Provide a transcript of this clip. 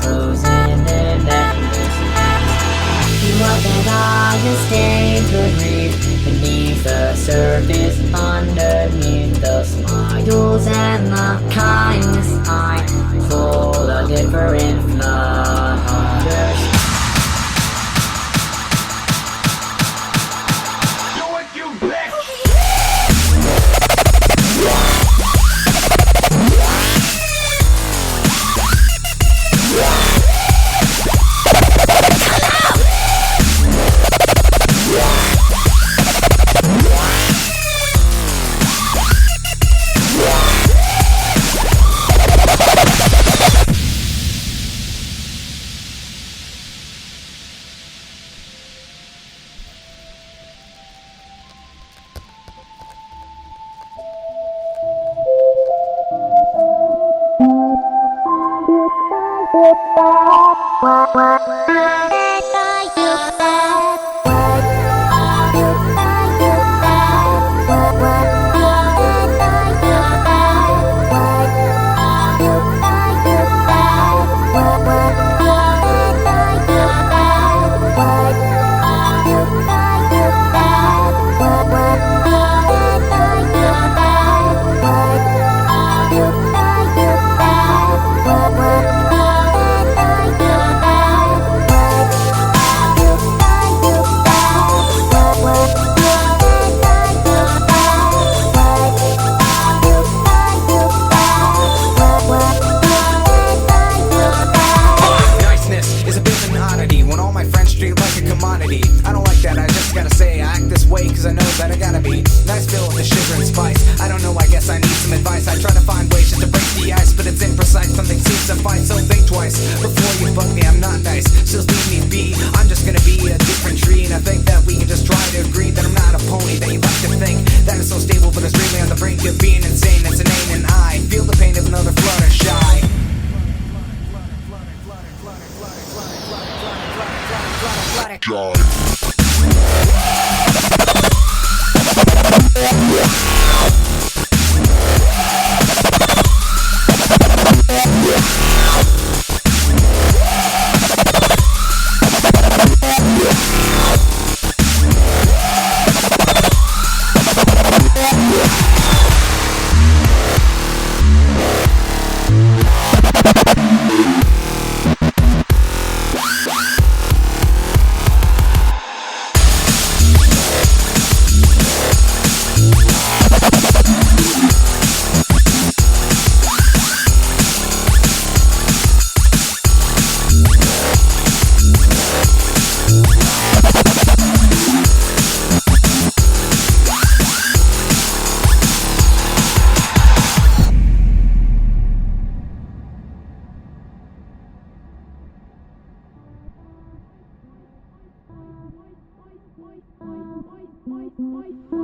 closing in endless see what that I just to breathe beneath the surface, underneath the smiles and the kindness I full of different flutters. I don't like that, I just gotta say I act this way cause I know that I gotta be nice, filled with the sugar and spice. I don't know, I guess I need some advice. I try to find ways just to break the ice, but it's imprecise, something seems to fight. So think twice before you bug me, I'm not nice, just leave me be. I'm just gonna be a different tree, and I think that we can just try to agree that I'm not a pony that you like to think that is so stable, but it's really on the brink of being insane. It's inane and I feel the pain of another Fluttershy. Bye.